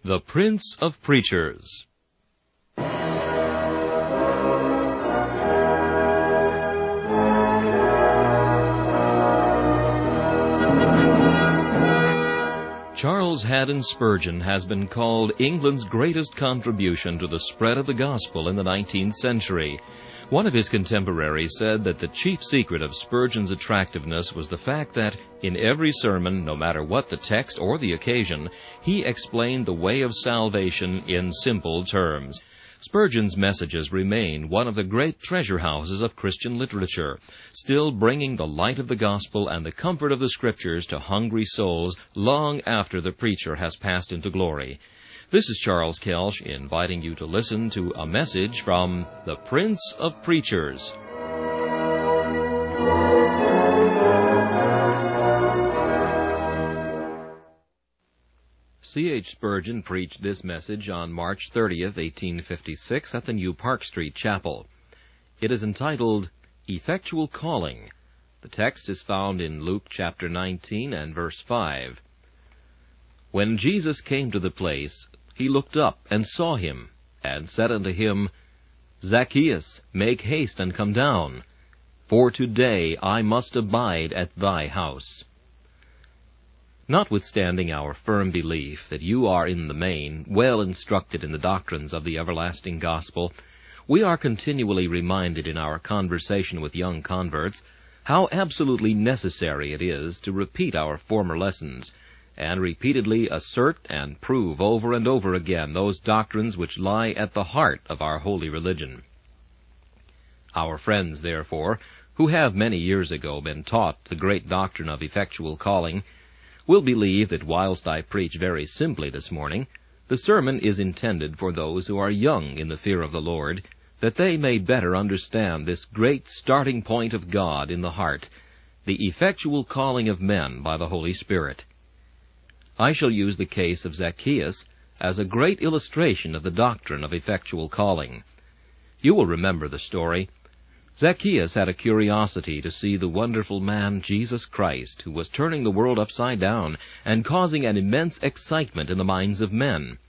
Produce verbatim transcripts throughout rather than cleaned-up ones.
The Prince of Preachers. Charles Haddon Spurgeon has been called England's greatest contribution to the spread of the gospel in the nineteenth century. One of his contemporaries said that the chief secret of Spurgeon's attractiveness was the fact that, in every sermon, no matter what the text or the occasion, he explained the way of salvation in simple terms. Spurgeon's messages remain one of the great treasure houses of Christian literature, still bringing the light of the gospel and the comfort of the Scriptures to hungry souls long after the preacher has passed into glory. This is Charles Kelsch inviting you to listen to a message from the Prince of Preachers. C H Spurgeon preached this message on March thirtieth, eighteen fifty-six, at the New Park Street Chapel. It is entitled, Effectual Calling. The text is found in Luke chapter nineteen and verse five. When Jesus came to the place, he looked up and saw him, and said unto him, Zacchaeus, make haste and come down, for today I must abide at thy house. Notwithstanding our firm belief that you are in the main well instructed in the doctrines of the everlasting gospel, we are continually reminded in our conversation with young converts how absolutely necessary it is to repeat our former lessons, and repeatedly assert and prove over and over again those doctrines which lie at the heart of our holy religion. Our friends, therefore, who have many years ago been taught the great doctrine of effectual calling, will believe that whilst I preach very simply this morning, the sermon is intended for those who are young in the fear of the Lord, that they may better understand this great starting point of God in the heart, the effectual calling of men by the Holy Spirit. I shall use the case of Zacchaeus as a great illustration of the doctrine of effectual calling. You will remember the story. Zacchaeus had a curiosity to see the wonderful man Jesus Christ, who was turning the world upside down and causing an immense excitement in the minds of men.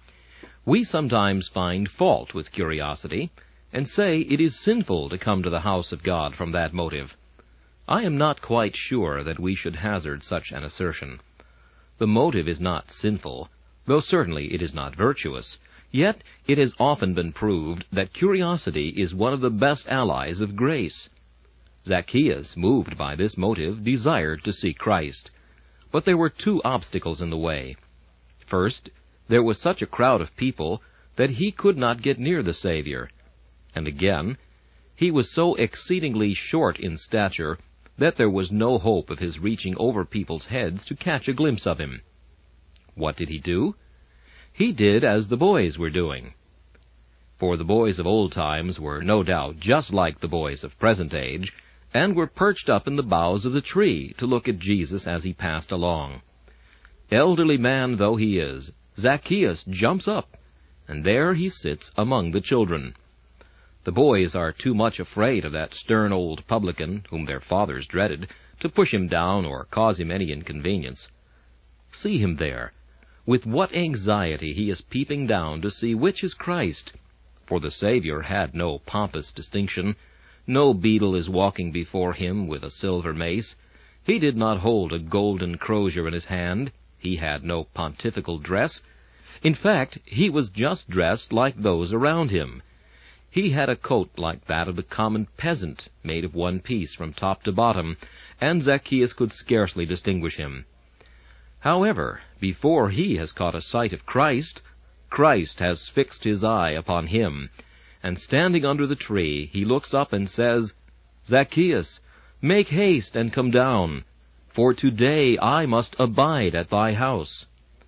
We sometimes find fault with curiosity, and say it is sinful to come to the house of God from that motive. I am not quite sure that we should hazard such an assertion. The motive is not sinful, though certainly it is not virtuous, yet it has often been proved that curiosity is one of the best allies of grace. Zacchaeus, moved by this motive, desired to see Christ. But there were two obstacles in the way. First, there was such a crowd of people that he could not get near the Savior. And again, he was so exceedingly short in stature that there was no hope of his reaching over people's heads to catch a glimpse of him. What did he do? He did as the boys were doing. For the boys of old times were no doubt just like the boys of present age, and were perched up in the boughs of the tree to look at Jesus as he passed along. Elderly man though he is, Zacchaeus jumps up, and there he sits among the children. The boys are too much afraid of that stern old publican, whom their fathers dreaded, to push him down or cause him any inconvenience. See him there. With what anxiety he is peeping down to see which is Christ. For the Savior had no pompous distinction. No beadle is walking before him with a silver mace. He did not hold a golden crozier in his hand. He had no pontifical dress. In fact, he was just dressed like those around him. He had a coat like that of the common peasant, made of one piece from top to bottom, and Zacchaeus could scarcely distinguish him. However, before he has caught a sight of Christ, Christ has fixed his eye upon him, and standing under the tree, he looks up and says, Zacchaeus, make haste and come down, for today I must abide at thy house.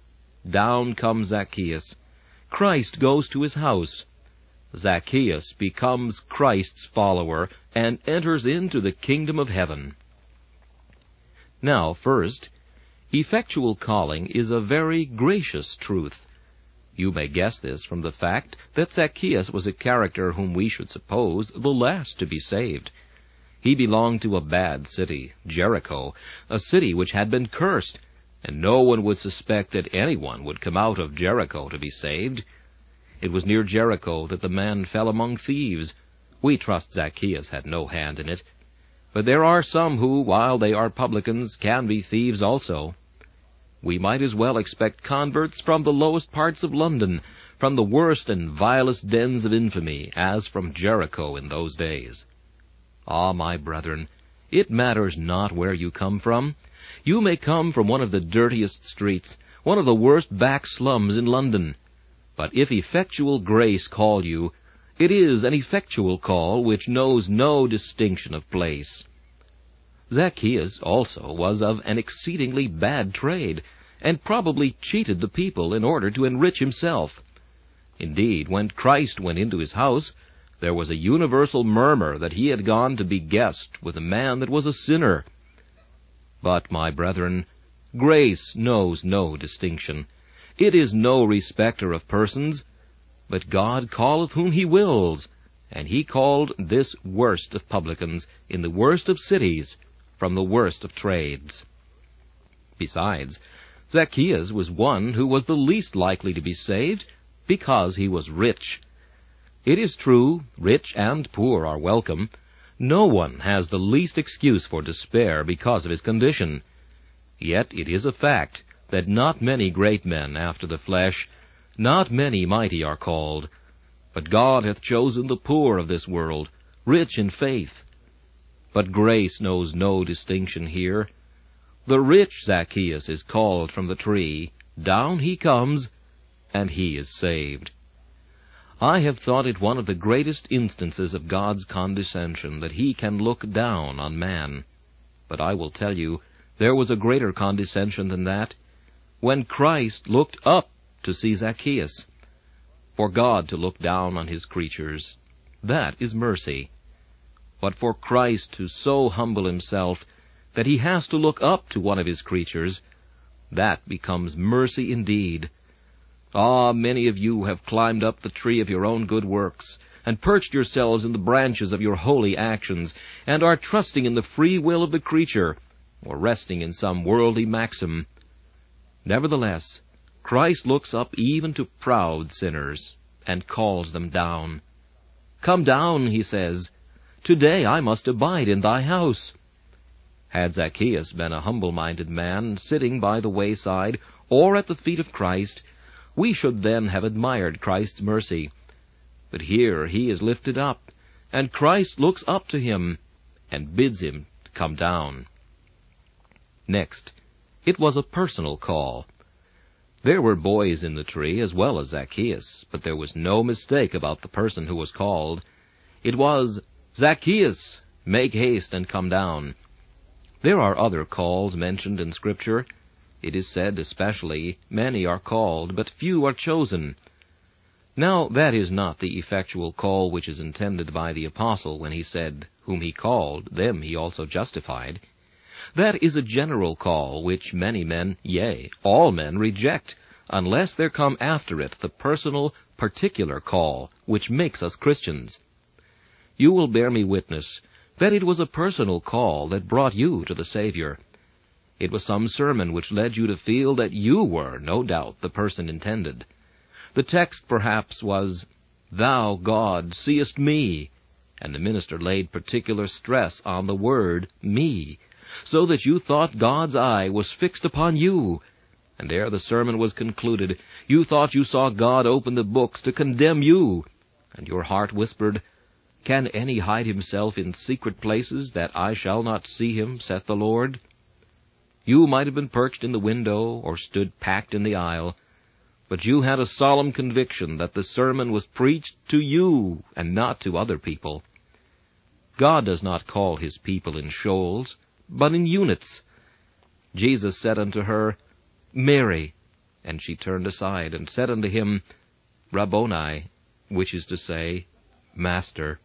Down comes Zacchaeus. Christ goes to his house. Zacchaeus becomes Christ's follower and enters into the kingdom of heaven. Now, first, effectual calling is a very gracious truth. You may guess this from the fact that Zacchaeus was a character whom we should suppose the last to be saved. He belonged to a bad city, Jericho, a city which had been cursed, and no one would suspect that anyone would come out of Jericho to be saved. It was near Jericho that the man fell among thieves. We trust Zacchaeus had no hand in it. But there are some who, while they are publicans, can be thieves also. We might as well expect converts from the lowest parts of London, from the worst and vilest dens of infamy, as from Jericho in those days. Ah, my brethren, it matters not where you come from. You may come from one of the dirtiest streets, one of the worst back slums in London. But if effectual grace call you, it is an effectual call which knows no distinction of place. Zacchaeus also was of an exceedingly bad trade, and probably cheated the people in order to enrich himself. Indeed, when Christ went into his house, there was a universal murmur that he had gone to be guest with a man that was a sinner. But, my brethren, grace knows no distinction. It is no respecter of persons, but God calleth whom he wills, and he called this worst of publicans in the worst of cities from the worst of trades. Besides, Zacchaeus was one who was the least likely to be saved, because he was rich. It is true, rich and poor are welcome. No one has the least excuse for despair because of his condition. Yet it is a fact that not many great men after the flesh, not many mighty are called. But God hath chosen the poor of this world, rich in faith. But grace knows no distinction here. The rich Zacchaeus is called from the tree, down he comes, and he is saved. I have thought it one of the greatest instances of God's condescension that he can look down on man. But I will tell you, there was a greater condescension than that, when Christ looked up to see Zacchaeus. For God to look down on his creatures, that is mercy. But for Christ to so humble himself that he has to look up to one of his creatures, that becomes mercy indeed. Ah, many of you have climbed up the tree of your own good works, and perched yourselves in the branches of your holy actions, and are trusting in the free will of the creature, or resting in some worldly maxim. Nevertheless, Christ looks up even to proud sinners, and calls them down. Come down, he says. Today I must abide in thy house. Had Zacchaeus been a humble-minded man, sitting by the wayside, or at the feet of Christ, we should then have admired Christ's mercy. But here he is lifted up, and Christ looks up to him, and bids him to come down. Next, it was a personal call. There were boys in the tree as well as Zacchaeus, but there was no mistake about the person who was called. It was, Zacchaeus, make haste and come down. There are other calls mentioned in Scripture. It is said especially, many are called, but few are chosen. Now that is not the effectual call which is intended by the apostle when he said, whom he called, them he also justified. That is a general call which many men, yea, all men reject, unless there come after it the personal, particular call which makes us Christians. You will bear me witness that it was a personal call that brought you to the Savior. It was some sermon which led you to feel that you were, no doubt, the person intended. The text, perhaps, was, Thou, God, seest me, and the minister laid particular stress on the word, me, so that you thought God's eye was fixed upon you, and ere the sermon was concluded, you thought you saw God open the books to condemn you, and your heart whispered, Can any hide himself in secret places, that I shall not see him, saith the Lord? You might have been perched in the window, or stood packed in the aisle, but you had a solemn conviction that the sermon was preached to you, and not to other people. God does not call his people in shoals, but in units. Jesus said unto her, Mary, and she turned aside, and said unto him, Rabboni, which is to say, Master.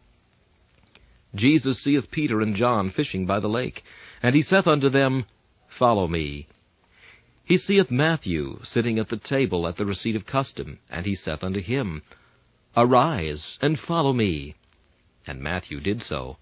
Jesus seeth Peter and John fishing by the lake, and he saith unto them, Follow me. He seeth Matthew sitting at the table at the receipt of custom, and he saith unto him, Arise, and follow me. And Matthew did so.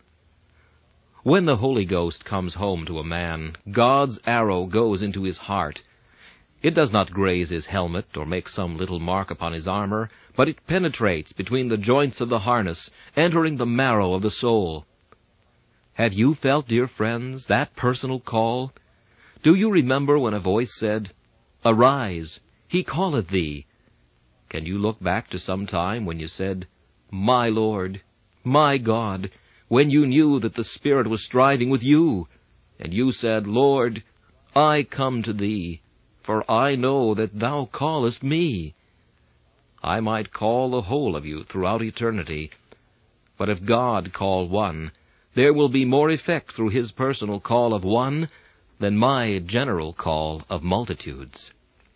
When the Holy Ghost comes home to a man, God's arrow goes into his heart, It does not graze his helmet or make some little mark upon his armor, but it penetrates between the joints of the harness, entering the marrow of the soul. Have you felt, dear friends, that personal call? Do you remember when a voice said, "Arise, he calleth thee"? Can you look back to some time when you said, "My Lord, my God," when you knew that the Spirit was striving with you, and you said, "Lord, I come to thee, for I know that thou callest me"? I might call the whole of you throughout eternity, but if God call one, there will be more effect through his personal call of one than my general call of multitudes.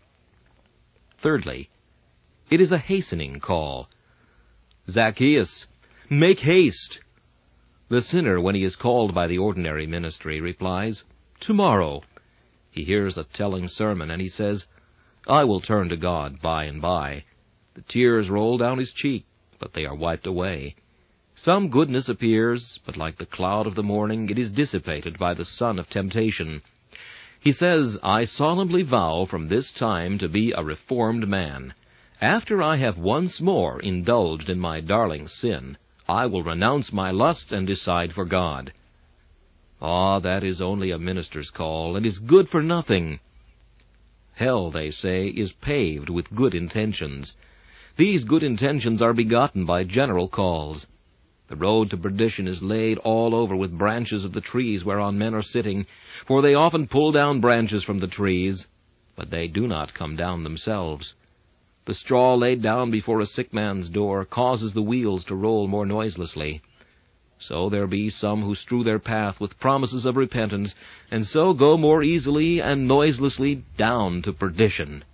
Thirdly, it is a hastening call. Zacchaeus, make haste! The sinner, when he is called by the ordinary ministry, replies, "Tomorrow." He hears a telling sermon, and he says, "I will turn to God by and by." The tears roll down his cheek, but they are wiped away. Some goodness appears, but like the cloud of the morning, it is dissipated by the sun of temptation. He says, "I solemnly vow from this time to be a reformed man. After I have once more indulged in my darling sin, I will renounce my lusts and decide for God." Ah, that is only a minister's call, and is good for nothing. Hell, they say, is paved with good intentions. These good intentions are begotten by general calls. The road to perdition is laid all over with branches of the trees whereon men are sitting, for they often pull down branches from the trees, but they do not come down themselves. The straw laid down before a sick man's door causes the wheels to roll more noiselessly. So there be some who strew their path with promises of repentance, and so go more easily and noiselessly down to perdition.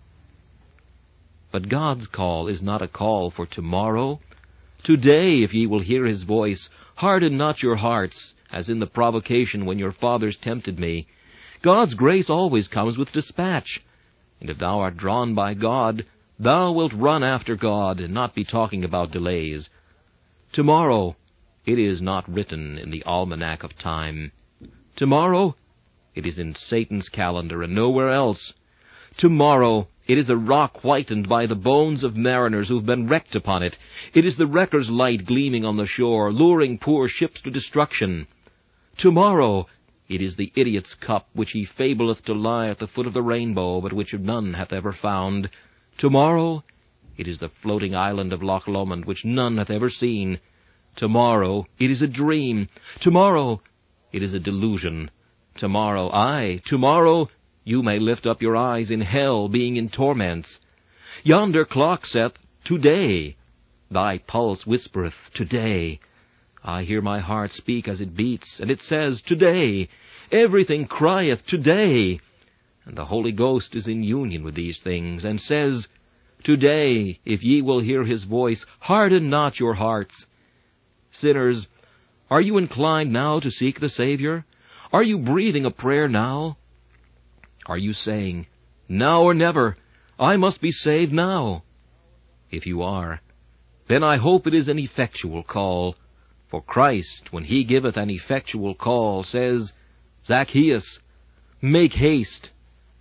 But God's call is not a call for tomorrow. Today, if ye will hear his voice, harden not your hearts, as in the provocation when your fathers tempted me. God's grace always comes with dispatch, and if thou art drawn by God, thou wilt run after God, and not be talking about delays. Tomorrow, it is not written in the almanac of time. Tomorrow, it is in Satan's calendar and nowhere else. Tomorrow, it is a rock whitened by the bones of mariners who have been wrecked upon it. It is the wrecker's light gleaming on the shore, luring poor ships to destruction. Tomorrow, it is the idiot's cup which he fableth to lie at the foot of the rainbow, but which none hath ever found. Tomorrow, it is the floating island of Loch Lomond, which none hath ever seen. Tomorrow, it is a dream. Tomorrow, it is a delusion. Tomorrow, aye, tomorrow, you may lift up your eyes in hell, being in torments. Yonder clock saith, "Today." Thy pulse whispereth, "Today." I hear my heart speak as it beats, and it says, "Today." Everything crieth, "Today." And the Holy Ghost is in union with these things, and says, "Today, if ye will hear his voice, harden not your hearts." Sinners, are you inclined now to seek the Savior? Are you breathing a prayer now? Are you saying, "Now or never, I must be saved now"? If you are, then I hope it is an effectual call. For Christ, when he giveth an effectual call, says, "Zacchaeus, make haste."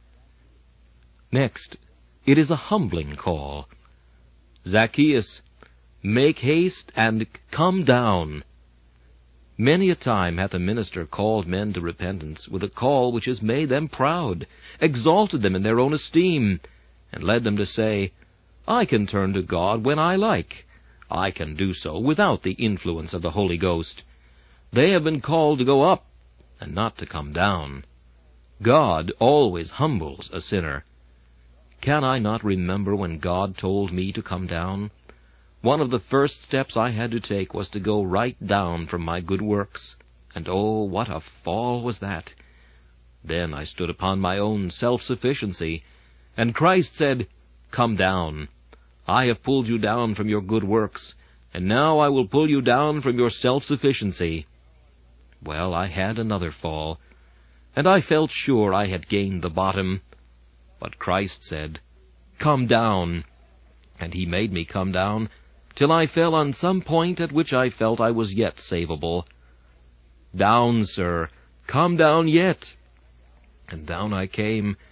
Next, it is a humbling call. Zacchaeus, make haste and come down. Many a time hath a minister called men to repentance with a call which has made them proud, exalted them in their own esteem, and led them to say, "I can turn to God when I like. I can do so without the influence of the Holy Ghost." They have been called to go up, and not to come down. God always humbles a sinner. Can I not remember when God told me to come down? One of the first steps I had to take was to go right down from my good works, and oh, what a fall was that! Then I stood upon my own self-sufficiency, and Christ said, "Come down. I have pulled you down from your good works, and now I will pull you down from your self-sufficiency." Well, I had another fall, and I felt sure I had gained the bottom. But Christ said, "Come down," and he made me come down, till I fell on some point at which I felt I was yet savable. "Down, sir, come down yet." And down I came,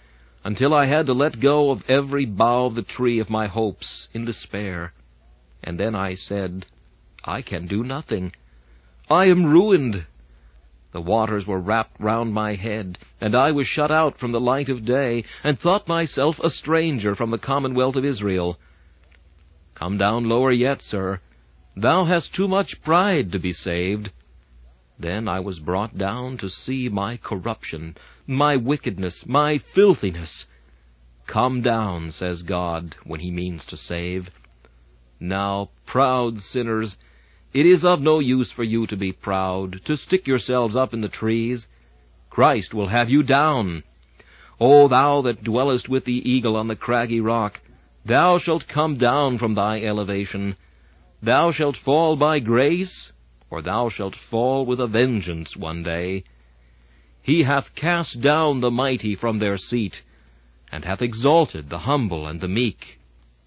until I had to let go of every bough of the tree of my hopes in despair. And then I said, I can do nothing. I am ruined. The waters were wrapped round my head, and I was shut out from the light of day, and thought myself a stranger from the commonwealth of Israel. Come down lower yet, sir. Thou hast too much pride to be saved. Then I was brought down to see my corruption, my wickedness, my filthiness. Come down, says God, when he means to save. Now, proud sinners, it is of no use for you to be proud, to stick yourselves up in the trees. Christ will have you down. O thou that dwellest with the eagle on the craggy rock, thou shalt come down from thy elevation. Thou shalt fall by grace, or thou shalt fall with a vengeance one day. He hath cast down the mighty from their seat, and hath exalted the humble and the meek.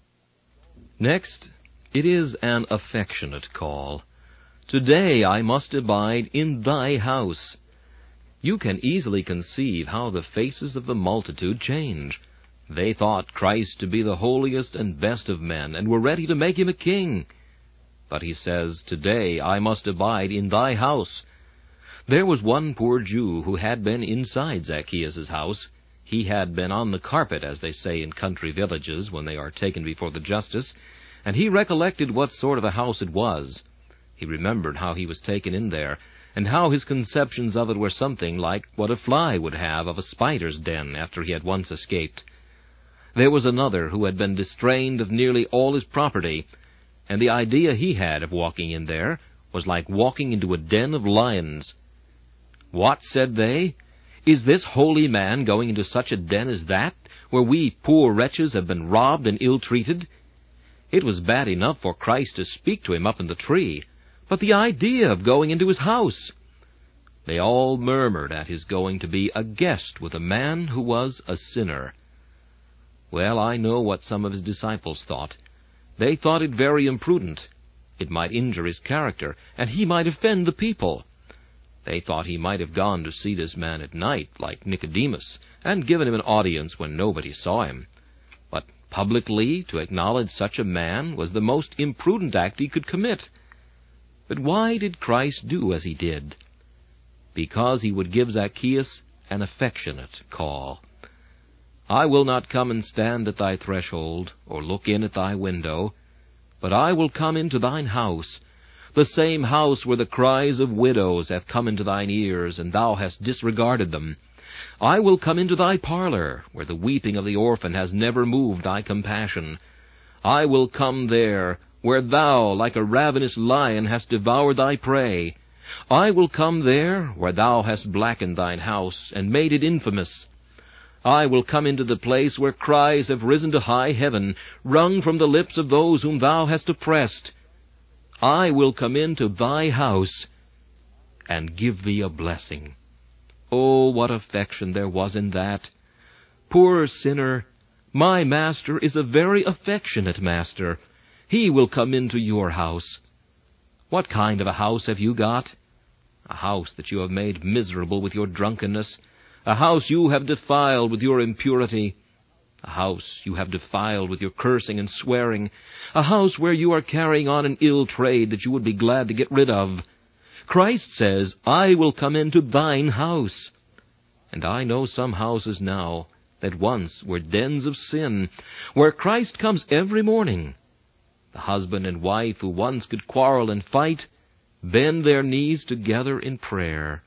Next, it is an affectionate call. Today I must abide in thy house. You can easily conceive how the faces of the multitude change. They thought Christ to be the holiest and best of men, and were ready to make him a king. But he says, Today I must abide in thy house. There was one poor Jew who had been inside Zacchaeus' house. He had been on the carpet, as they say in country villages when they are taken before the justice, and he recollected what sort of a house it was. He remembered how he was taken in there, and how his conceptions of it were something like what a fly would have of a spider's den after he had once escaped. There was another who had been distrained of nearly all his property, and the idea he had of walking in there was like walking into a den of lions. What, said they, is this holy man going into such a den as that, where we poor wretches have been robbed and ill-treated? It was bad enough for Christ to speak to him up in the tree, but the idea of going into his house! They all murmured at his going to be a guest with a man who was a sinner. Well, I know what some of his disciples thought. They thought it very imprudent. It might injure his character, and he might offend the people. They thought he might have gone to see this man at night, like Nicodemus, and given him an audience when nobody saw him. But publicly to acknowledge such a man was the most imprudent act he could commit. But why did Christ do as he did? Because he would give Zacchaeus an affectionate call. I will not come and stand at thy threshold, or look in at thy window, but I will come into thine house, the same house where the cries of widows have come into thine ears, and thou hast disregarded them. I will come into thy parlor, where the weeping of the orphan has never moved thy compassion. I will come there, where thou, like a ravenous lion, hast devoured thy prey. I will come there, where thou hast blackened thine house, and made it infamous. I will come into the place where cries have risen to high heaven, wrung from the lips of those whom thou hast oppressed. I will come into thy house, and give thee a blessing. Oh, what affection there was in that! Poor sinner, my master is a very affectionate master. He will come into your house. What kind of a house have you got? A house that you have made miserable with your drunkenness, a house you have defiled with your impurity, a house you have defiled with your cursing and swearing, a house where you are carrying on an ill trade that you would be glad to get rid of. Christ says, I will come into thine house. And I know some houses now that once were dens of sin, where Christ comes every morning. The husband and wife who once could quarrel and fight bend their knees together in prayer.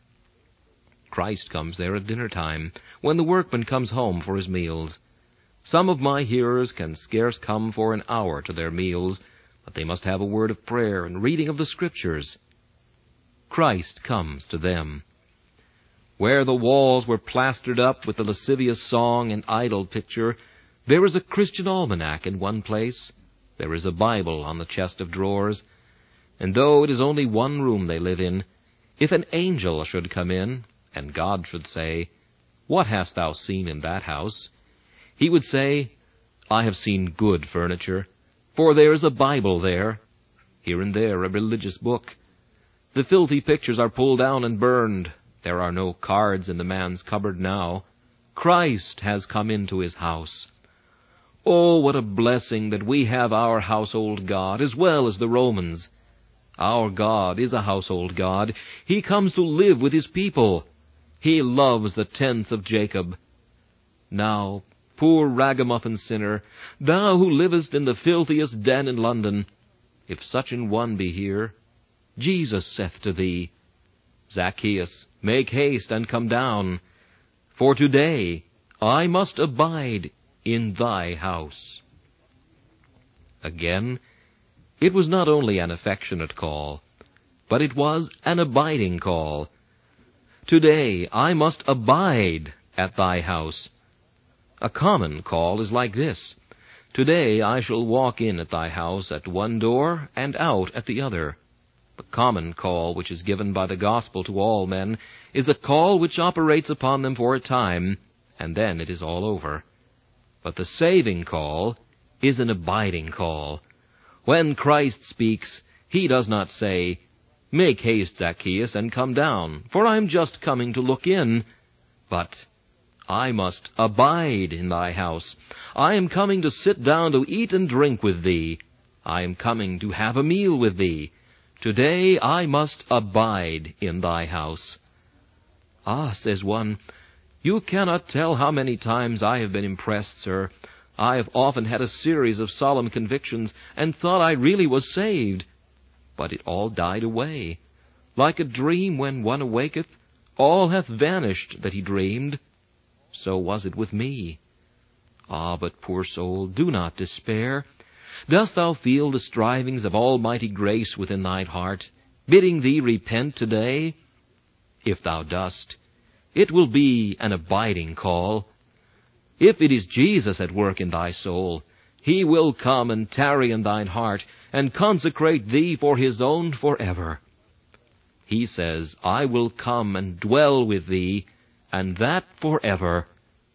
Christ comes there at dinner time, when the workman comes home for his meals. Some of my hearers can scarce come for an hour to their meals, but they must have a word of prayer and reading of the Scriptures. Christ comes to them. Where the walls were plastered up with the lascivious song and idol picture, there is a Christian almanac in one place. There is a Bible on the chest of drawers. And though it is only one room they live in, if an angel should come in, and God should say, What hast thou seen in that house? He would say, I have seen good furniture, for there is a Bible there. Here and there a religious book. The filthy pictures are pulled down and burned. There are no cards in the man's cupboard now. Christ has come into his house. Oh, what a blessing that we have our household God as well as the Romans. Our God is a household God. He comes to live with his people. He loves the tents of Jacob. Now, poor ragamuffin sinner, thou who livest in the filthiest den in London, if such an one be here, Jesus saith to thee, Zacchaeus, make haste and come down, for today I must abide in thy house. Again, it was not only an affectionate call, but it was an abiding call. Today I must abide at thy house. A common call is like this. Today I shall walk in at thy house at one door and out at the other. The common call which is given by the gospel to all men is a call which operates upon them for a time, and then it is all over. But the saving call is an abiding call. When Christ speaks, he does not say, Make haste, Zacchaeus, and come down, for I am just coming to look in. But, I must abide in thy house. I am coming to sit down to eat and drink with thee. I am coming to have a meal with thee. Today I must abide in thy house. Ah, says one, you cannot tell how many times I have been impressed, sir. I have often had a series of solemn convictions, and thought I really was saved. But it all died away. Like a dream when one awaketh, all hath vanished that he dreamed. So was it with me. Ah, but poor soul, do not despair. Dost thou feel the strivings of almighty grace within thine heart, bidding thee repent today? If thou dost, it will be an abiding call. If it is Jesus at work in thy soul, he will come and tarry in thine heart, and consecrate thee for his own forever. He says, I will come and dwell with thee, and that forever.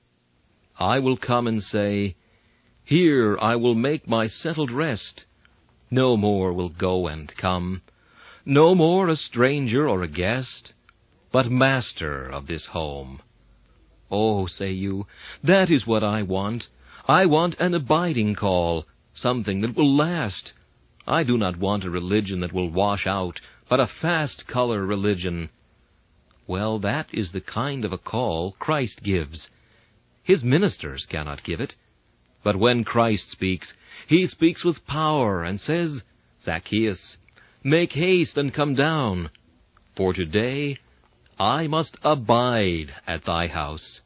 I will come and say, Here I will make my settled rest. No more will go and come, no more a stranger or a guest, but master of this home. Oh, say you, that is what I want. I want an abiding call, something that will last. I do not want a religion that will wash out, but a fast-color religion. Well, that is the kind of a call Christ gives. His ministers cannot give it. But when Christ speaks, he speaks with power and says, Zacchaeus, make haste and come down, for today I must abide at thy house.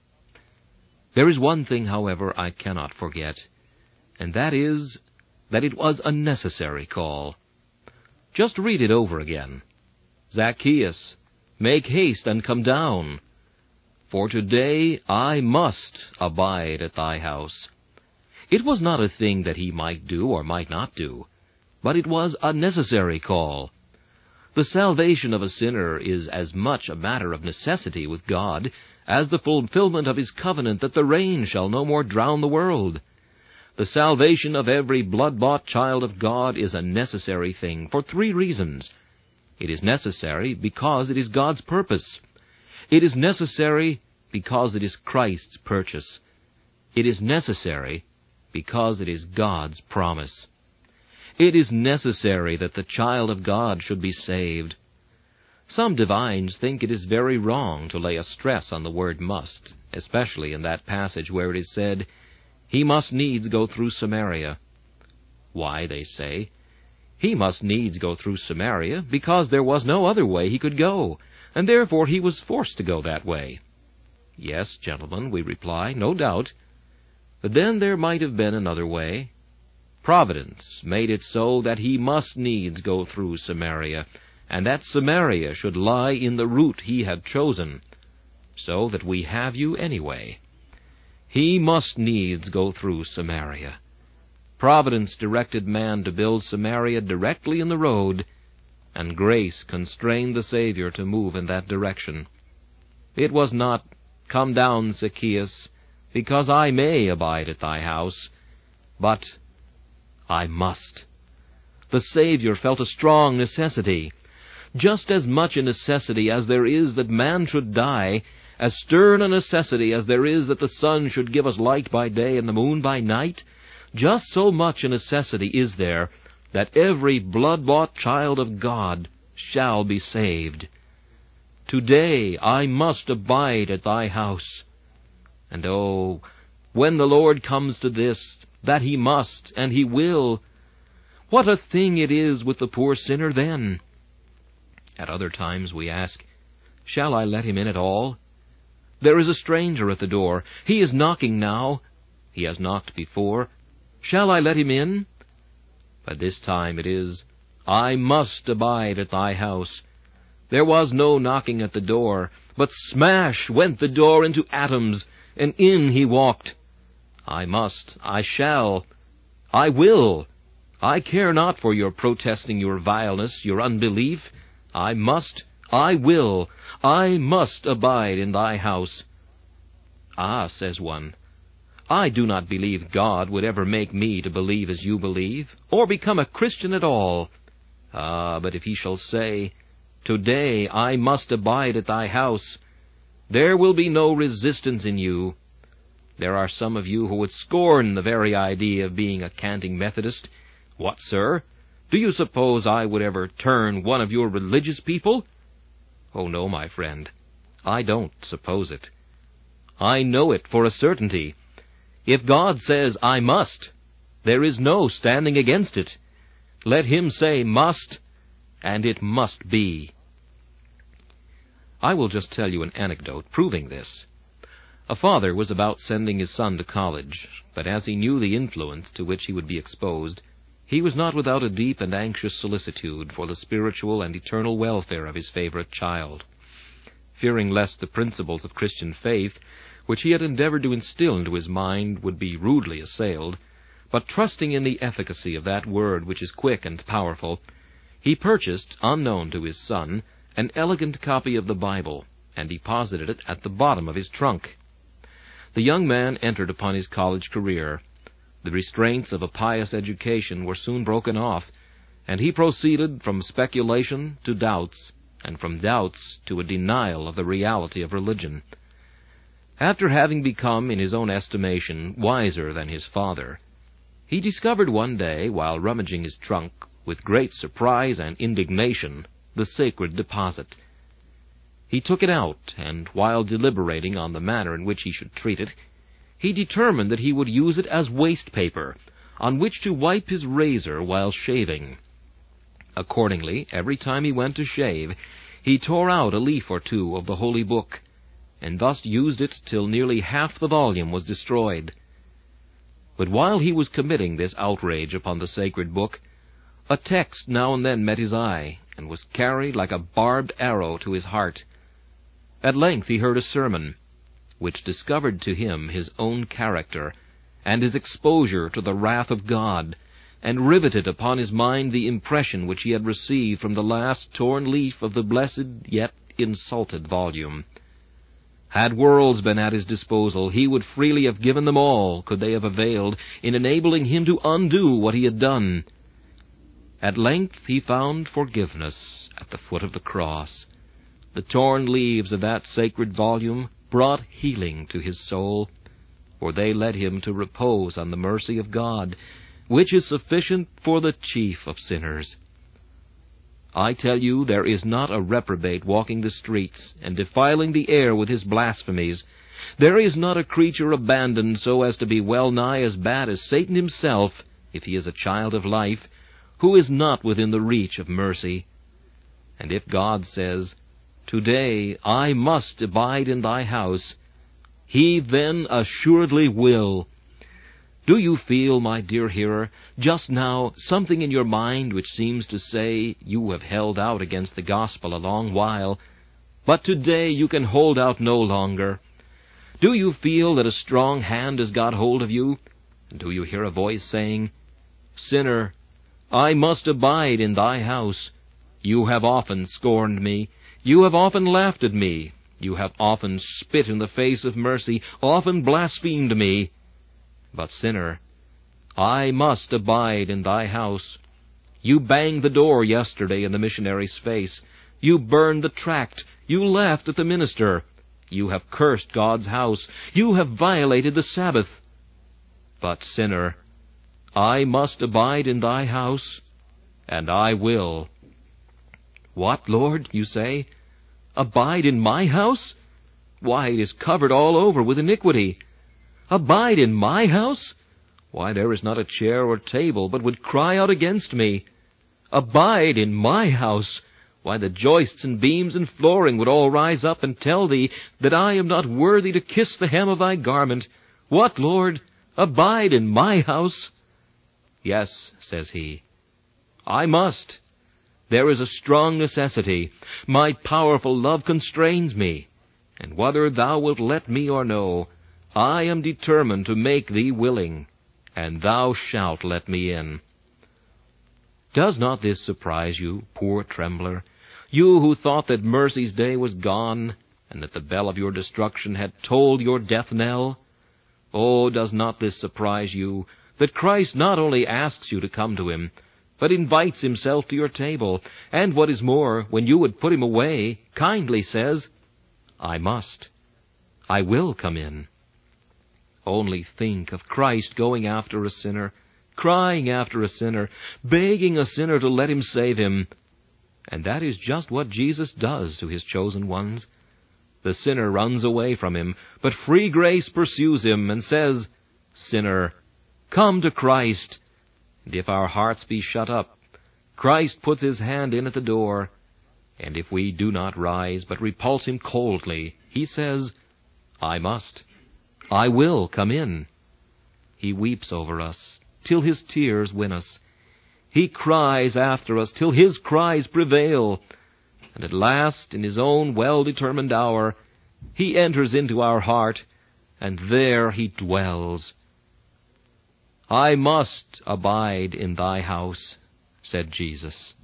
There is one thing, however, I cannot forget, and that is that it was a necessary call. Just read it over again. Zacchaeus, make haste and come down, for today I must abide at thy house. It was not a thing that he might do or might not do, but it was a necessary call. The salvation of a sinner is as much a matter of necessity with God as the fulfillment of his covenant that the rain shall no more drown the world. The salvation of every blood-bought child of God is a necessary thing for three reasons. It is necessary because it is God's purpose. It is necessary because it is Christ's purchase. It is necessary because it is God's promise. It is necessary that the child of God should be saved. Some divines think it is very wrong to lay a stress on the word must, especially in that passage where it is said, He must needs go through Samaria. Why, they say, he must needs go through Samaria because there was no other way he could go, and therefore he was forced to go that way. Yes, gentlemen, we reply, no doubt. But then there might have been another way. Providence made it so that he must needs go through Samaria, and that Samaria should lie in the route he had chosen, so that we have you anyway. He must needs go through Samaria. Providence directed man to build Samaria directly in the road, and grace constrained the Savior to move in that direction. It was not, Come down, Zacchaeus, because I may abide at thy house, but I must. The Savior felt a strong necessity. Just as much a necessity as there is that man should die, as stern a necessity as there is that the sun should give us light by day and the moon by night, just so much a necessity is there that every blood-bought child of God shall be saved. Today I must abide at thy house. And oh, when the Lord comes to this, that he must, and he will, what a thing it is with the poor sinner then! At other times we ask, shall I let him in at all? There is a stranger at the door. He is knocking now. He has knocked before. Shall I let him in? But this time it is, I must abide at thy house. There was no knocking at the door, but smash went the door into atoms, and in he walked. I must, I shall, I will. I care not for your protesting your vileness, your unbelief. I must, I will, I must abide in thy house. Ah, says one, I do not believe God would ever make me to believe as you believe, or become a Christian at all. Ah, but if he shall say, Today I must abide at thy house, there will be no resistance in you. There are some of you who would scorn the very idea of being a canting Methodist. What, sir? Do you suppose I would ever turn one of your religious people? Oh, no, my friend. I don't suppose it. I know it for a certainty. If God says, I must, there is no standing against it. Let him say must, and it must be. I will just tell you an anecdote proving this. A father was about sending his son to college, but as he knew the influence to which he would be exposed, he was not without a deep and anxious solicitude for the spiritual and eternal welfare of his favorite child. Fearing lest the principles of Christian faith, which he had endeavored to instill into his mind, would be rudely assailed, but trusting in the efficacy of that word which is quick and powerful, he purchased, unknown to his son, an elegant copy of the Bible, and deposited it at the bottom of his trunk. The young man entered upon his college career. The restraints of a pious education were soon broken off, and he proceeded from speculation to doubts, and from doubts to a denial of the reality of religion. After having become, in his own estimation, wiser than his father, he discovered one day, while rummaging his trunk, with great surprise and indignation, the sacred deposit. He took it out, and while deliberating on the manner in which he should treat it, he determined that he would use it as waste paper, on which to wipe his razor while shaving. Accordingly, every time he went to shave, he tore out a leaf or two of the holy book, and thus used it till nearly half the volume was destroyed. But while he was committing this outrage upon the sacred book, a text now and then met his eye, and was carried like a barbed arrow to his heart. At length he heard a sermon, which discovered to him his own character, and his exposure to the wrath of God, and riveted upon his mind the impression which he had received from the last torn leaf of the blessed yet insulted volume. Had worlds been at his disposal, he would freely have given them all, could they have availed, in enabling him to undo what he had done. At length he found forgiveness at the foot of the cross. The torn leaves of that sacred volume brought healing to his soul, for they led him to repose on the mercy of God, which is sufficient for the chief of sinners. I tell you, there is not a reprobate walking the streets and defiling the air with his blasphemies. There is not a creature abandoned so as to be well nigh as bad as Satan himself, if he is a child of life, who is not within the reach of mercy. And if God says, Today I must abide in thy house, he then assuredly will. Do you feel, my dear hearer, just now something in your mind which seems to say you have held out against the gospel a long while, but today you can hold out no longer? Do you feel that a strong hand has got hold of you? Do you hear a voice saying, Sinner, I must abide in thy house. You have often scorned me. You have often laughed at me. You have often spit in the face of mercy, often blasphemed me. But, sinner, I must abide in thy house. You banged the door yesterday in the missionary's face. You burned the tract. You laughed at the minister. You have cursed God's house. You have violated the Sabbath. But, sinner, I must abide in thy house, and I will. What, Lord, you say? Abide in my house? Why, it is covered all over with iniquity. Abide in my house? Why, there is not a chair or table but would cry out against me. Abide in my house? Why, the joists and beams and flooring would all rise up and tell thee that I am not worthy to kiss the hem of thy garment. What, Lord? Abide in my house? Yes, says he, I must. There is a strong necessity. My powerful love constrains me. And whether thou wilt let me or no, I am determined to make thee willing, and thou shalt let me in. Does not this surprise you, poor trembler? You who thought that mercy's day was gone, and that the bell of your destruction had tolled your death knell? Oh, does not this surprise you, that Christ not only asks you to come to him, but invites himself to your table, and what is more, when you would put him away, kindly says, I must, I will come in. Only think of Christ going after a sinner, crying after a sinner, begging a sinner to let him save him. And that is just what Jesus does to his chosen ones. The sinner runs away from him, but free grace pursues him and says, Sinner, come to Christ. And if our hearts be shut up, Christ puts his hand in at the door. And if we do not rise, but repulse him coldly, he says, I must, I will come in. He weeps over us till his tears win us. He cries after us till his cries prevail. And at last, in his own well-determined hour, he enters into our heart, and there he dwells. I must abide in thy house, said Jesus.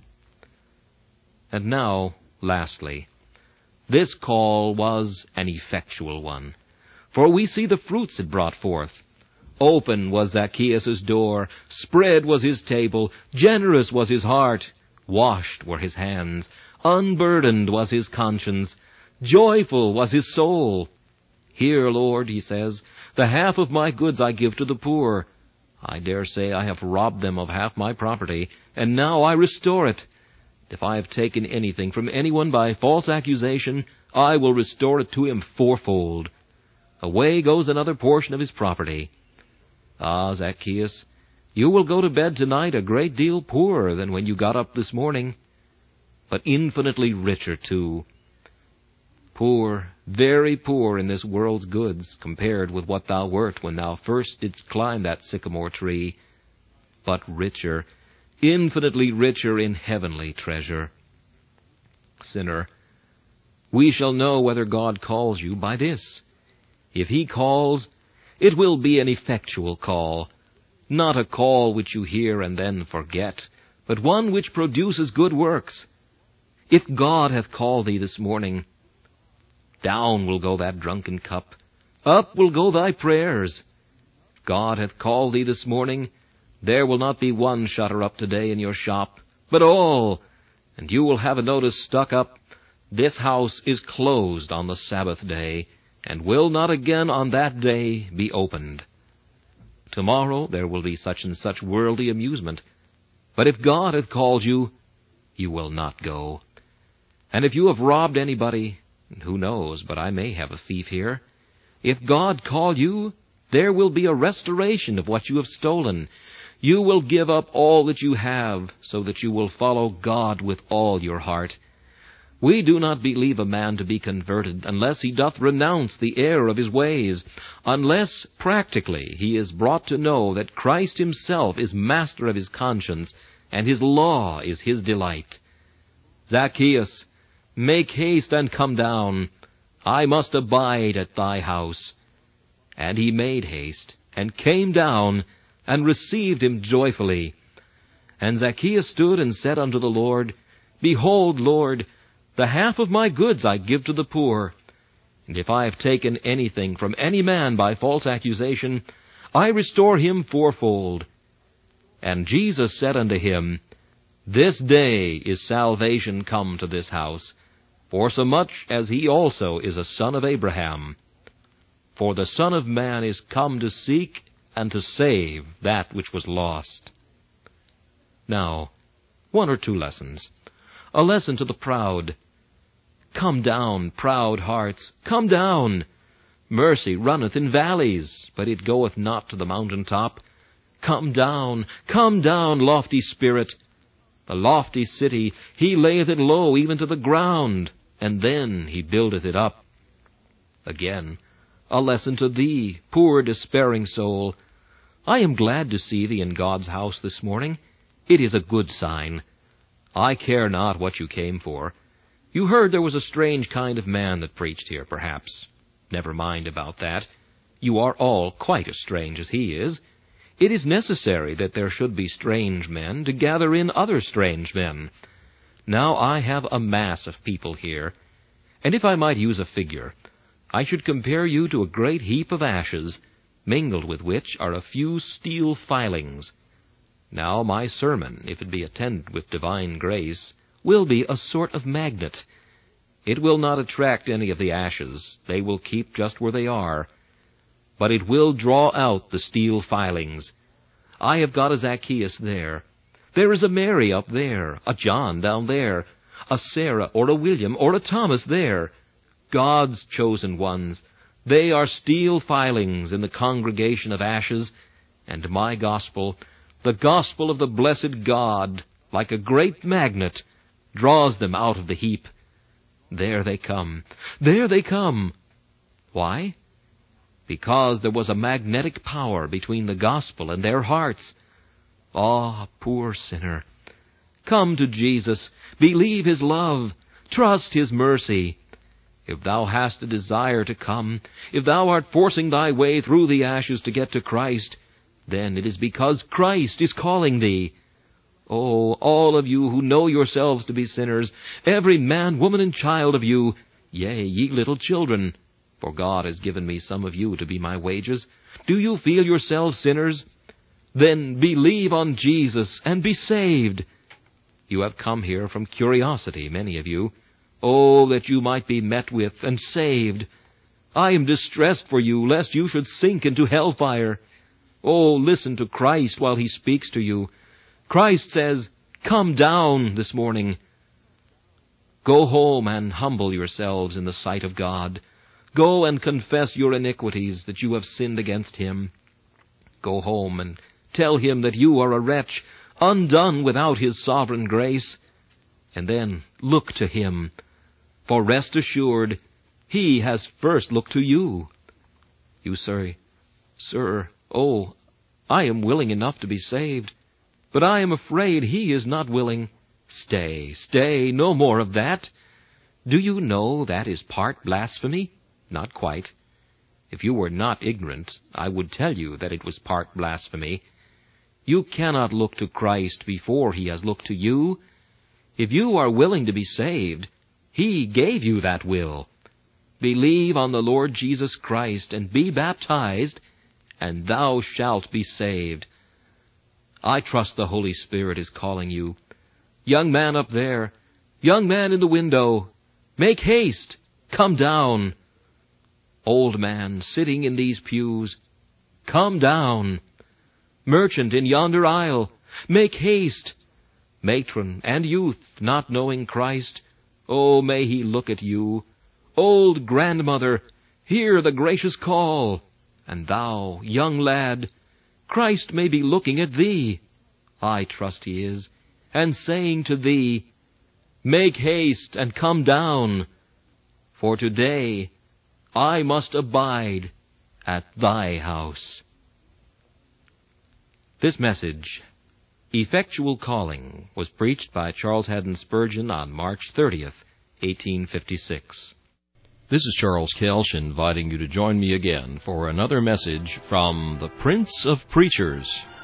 And now, lastly, this call was an effectual one, for we see the fruits it brought forth. Open was Zacchaeus' door, spread was his table, generous was his heart, washed were his hands, unburdened was his conscience, joyful was his soul. Here, Lord, he says, the half of my goods I give to the poor. I dare say I have robbed them of half my property, and now I restore it. If I have taken anything from anyone by false accusation, I will restore it to him fourfold. Away goes another portion of his property. Ah, Zacchaeus, you will go to bed tonight a great deal poorer than when you got up this morning, but infinitely richer too. Poor, very poor in this world's goods, compared with what thou wert when thou first didst climb that sycamore tree, but richer, infinitely richer in heavenly treasure. Sinner, we shall know whether God calls you by this. If he calls, it will be an effectual call, not a call which you hear and then forget, but one which produces good works. If God hath called thee this morning, down will go that drunken cup, up will go thy prayers. If God hath called thee this morning, there will not be one shutter up today in your shop, but all, and you will have a notice stuck up, This house is closed on the Sabbath day, and will not again on that day be opened. Tomorrow there will be such and such worldly amusement, but if God hath called you, you will not go. And if you have robbed anybody, who knows, but I may have a thief here, if God call you, there will be a restoration of what you have stolen. You will give up all that you have, so that you will follow God with all your heart. We do not believe a man to be converted unless he doth renounce the error of his ways, unless practically he is brought to know that Christ himself is master of his conscience, and his law is his delight. Zacchaeus, make haste and come down. I must abide at thy house. And he made haste, and came down, and received him joyfully. And Zacchaeus stood and said unto the Lord, Behold, Lord, the half of my goods I give to the poor. And if I have taken anything from any man by false accusation, I restore him fourfold. And Jesus said unto him, This day is salvation come to this house, forsomuch as he also is a son of Abraham. For the Son of Man is come to seek and to save that which was lost. Now, one or two lessons. A lesson to the proud. Come down, proud hearts, come down. Mercy runneth in valleys, but it goeth not to the mountain top. Come down, come down, lofty spirit. The lofty city, he layeth it low even to the ground, and then he buildeth it up. Again, a lesson to thee, poor despairing soul. I am glad to see thee in God's house this morning. It is a good sign. I care not what you came for. You heard there was a strange kind of man that preached here, perhaps. Never mind about that. You are all quite as strange as he is. It is necessary that there should be strange men to gather in other strange men. Now I have a mass of people here, and if I might use a figure, I should compare you to a great heap of ashes, mingled with which are a few steel filings. Now my sermon, if it be attended with divine grace, will be a sort of magnet. It will not attract any of the ashes. They will keep just where they are. But it will draw out the steel filings. I have got a Zacchaeus there. There is a Mary up there, a John down there, a Sarah or a William or a Thomas there. God's chosen ones. They are steel filings in the congregation of ashes, and my gospel, the gospel of the blessed God, like a great magnet, draws them out of the heap. There they come. There they come. Why? Because there was a magnetic power between the gospel and their hearts. Ah, poor sinner! Come to Jesus. Believe his love. Trust his mercy. If thou hast a desire to come, if thou art forcing thy way through the ashes to get to Christ, then it is because Christ is calling thee. Oh, all of you who know yourselves to be sinners, every man, woman, and child of you, yea, ye little children, for God has given me some of you to be my wages, do you feel yourselves sinners? Then believe on Jesus and be saved. You have come here from curiosity, many of you. Oh, that you might be met with and saved. I am distressed for you, lest you should sink into hellfire. Oh, listen to Christ while he speaks to you. Christ says, come down this morning. Go home and humble yourselves in the sight of God. Go and confess your iniquities, that you have sinned against him. Go home and tell him that you are a wretch, undone without his sovereign grace. And then look to him. For rest assured, he has first looked to you. You say, Sir, oh, I am willing enough to be saved, but I am afraid he is not willing. Stay, stay, no more of that. Do you know that is part blasphemy? Not quite. If you were not ignorant, I would tell you that it was part blasphemy. You cannot look to Christ before he has looked to you. If you are willing to be saved, he gave you that will. Believe on the Lord Jesus Christ and be baptized, and thou shalt be saved. I trust the Holy Spirit is calling you. Young man up there, young man in the window, make haste, come down. Old man sitting in these pews, come down. Merchant in yonder aisle, make haste. Matron and youth not knowing Christ, oh, may he look at you. Old grandmother, hear the gracious call. And thou, young lad, Christ may be looking at thee, I trust he is, and saying to thee, make haste and come down, for today I must abide at thy house. This message, Effectual Calling, was preached by Charles Haddon Spurgeon on March thirtieth, eighteen fifty-six. This is Charles Kelsch inviting you to join me again for another message from the Prince of Preachers.